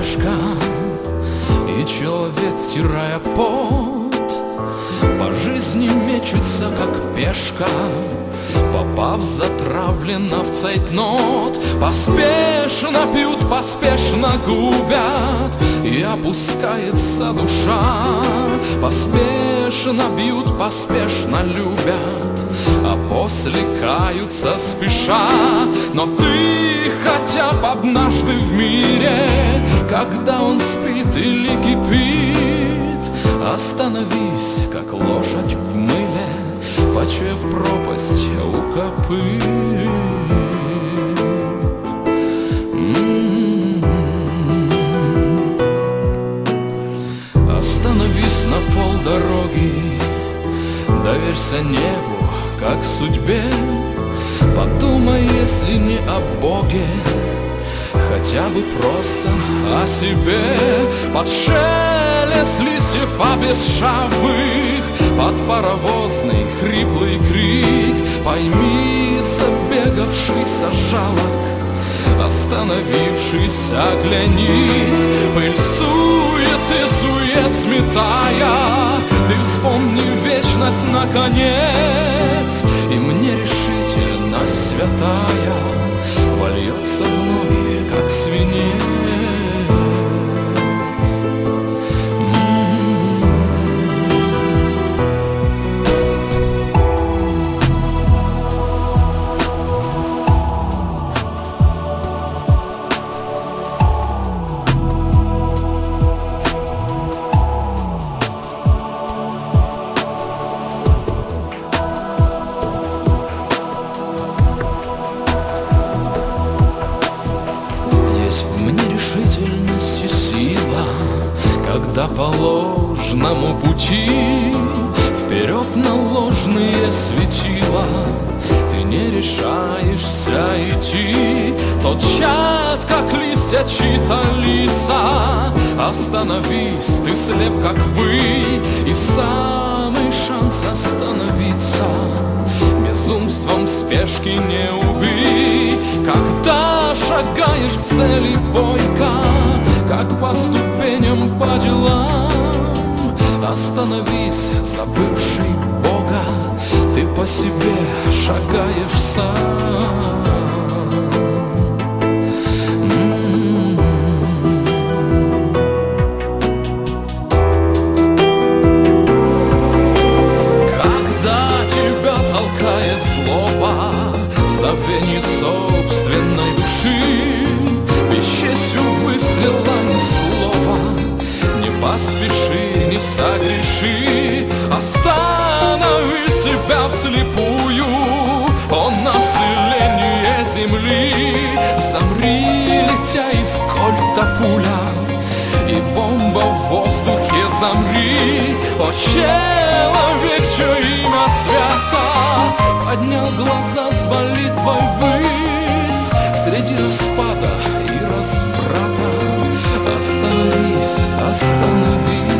спешка, и человек, втирая пот, по жизни мечется, как пешка, попав затравленно в цейтнот. Поспешно пьют, поспешно губят, и опускается душа. Поспешно бьют, поспешно любят, а после каются спеша. Но ты хотя бы однажды в мире, когда он спит или кипит, остановись, как лошадь в мыле, почуяв пропасть у копыт. Остановись на полдороги, доверься небу, как судьбе. Подумай, если не о Боге, хотя бы просто о себе. Под шелест листьев обесшавых, под паровозный хриплый крик, пойми, забегавшийся жалок, остановившись, оглянись. Пыль суеты, сует сметая, ты вспомни вечность наконец, и мне решительность святая вольется в ноги, как свинец. Решительность и сила, когда по ложному пути вперед на ложные светила ты не решаешься идти. Тот чад, как листья, чьи-то лица. Остановись, ты слеп, как вы, и самый шанс остановиться безумством спешки не убей. Когда шагаешь к цели бойко, как по ступеням по делам, остановись, забывший Бога, ты по себе шагаешь сам. Забвение собственной души, бесчестью выстрела ни слова, не поспеши, не согреши. Останови себя вслепую, он население земли. Замри, летя из кольта пуля, и бомба в воздухе замри. О, человек, чье имя свято, поднял глаза с молитвой ввысь. Среди распада и разврата остановись, остановись.